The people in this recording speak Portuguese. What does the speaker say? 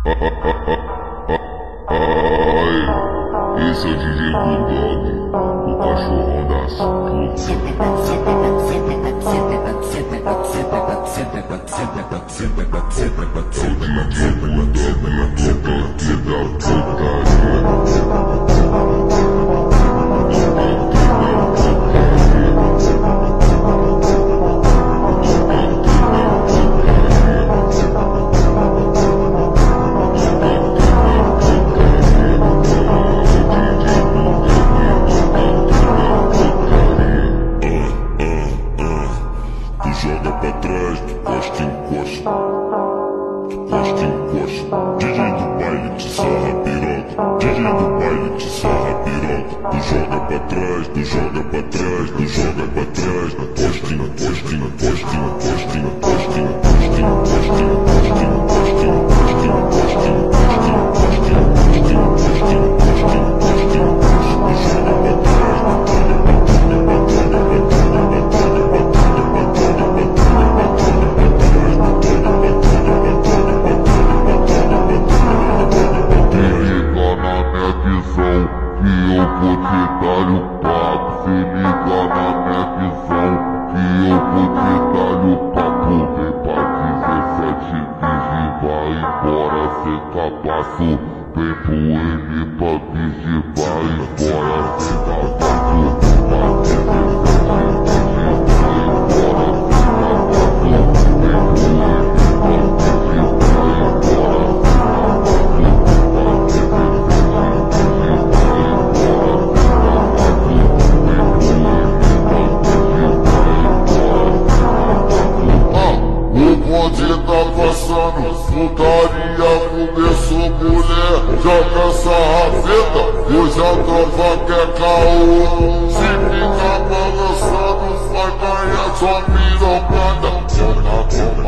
Ai, esse é o DJ Bulldog, o cachorrão das putas. É o DJ Bulldog, o toque da putaria. Joga pra trás, tu costa e encosta. Tu costa e encosta. DJ do baile te sarra piroca. DJ do baile te sarra piroca. Tu joga pra trás, tu joga pra trás, tu joga pra trás. Costa e encosta, encosta, encosta, encosta, encosta, encosta, encosta, encosta, encosta, encosta, encosta, encosta, encosta, encosta, encosta, joga pra trás. Que eu vou te dar o papo, se liga na minha visão. Que eu vou te dar o papo, vem pra 17 bis e vai embora sem cabaço. Vem pro M pra bis e vai embora sem cabaço. Pra 17 bis e vai embora sem cabaço. Vem pro M pra bis e vai embora sem cabaço. Tá passando, putaria começou, mulher, joga essa rafeta, hoje a tropa quer caô. Se ficar balançando, vai ganhar sua pirocada.